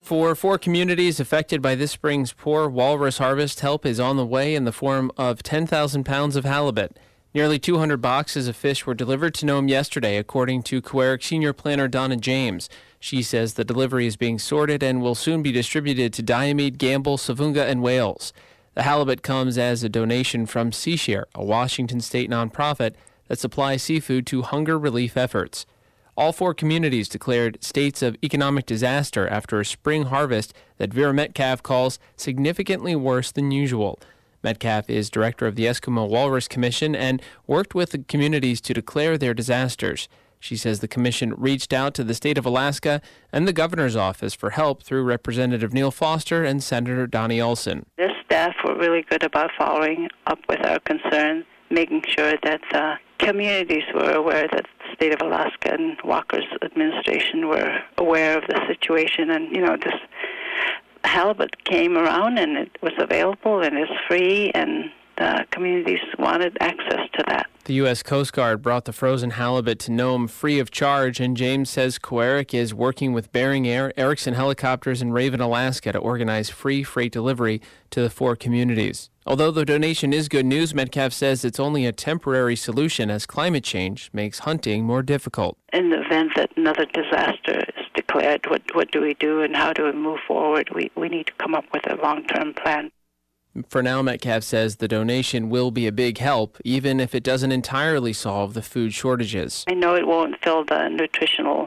For 4 communities affected by this spring's poor walrus harvest, help is on the way in the form of 10,000 pounds of halibut. Nearly 200 boxes of fish were delivered to Nome yesterday, according to Coeric Senior Planner Donna James. She says the delivery is being sorted and will soon be distributed to Diomede, Gamble, Savunga, and Wales. The halibut comes as a donation from SeaShare, a Washington state nonprofit that supplies seafood to hunger relief efforts. All 4 communities declared states of economic disaster after a spring harvest that Vera Metcalf calls significantly worse than usual. Metcalf is director of the Eskimo Walrus Commission and worked with the communities to declare their disasters. She says the commission reached out to the state of Alaska and the governor's office for help through Representative Neil Foster and Senator Donnie Olson. Their staff were really good about following up with our concerns, making sure that the communities were aware that the state of Alaska and Walker's administration were aware of the situation. And, this halibut came around and it was available and it's free, and the communities wanted access to that. The U.S. Coast Guard brought the frozen halibut to Nome free of charge, and James says Coeric is working with Bering Air, Erickson Helicopters, and Raven, Alaska to organize free freight delivery to the 4 communities. Although the donation is good news, Metcalf says it's only a temporary solution as climate change makes hunting more difficult. In the event that another disaster is declared, what do we do and how do we move forward? We need to come up with a long-term plan. For now, Metcalf says the donation will be a big help, even if it doesn't entirely solve the food shortages. I know it won't fill the nutritional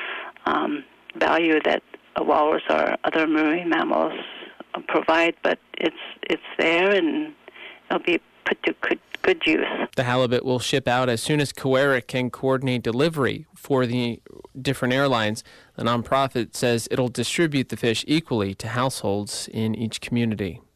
value that a walrus or other marine mammals provide, but it's there and it'll be put to good use. The halibut will ship out as soon as Coeric can coordinate delivery for the different airlines. The nonprofit says it'll distribute the fish equally to households in each community.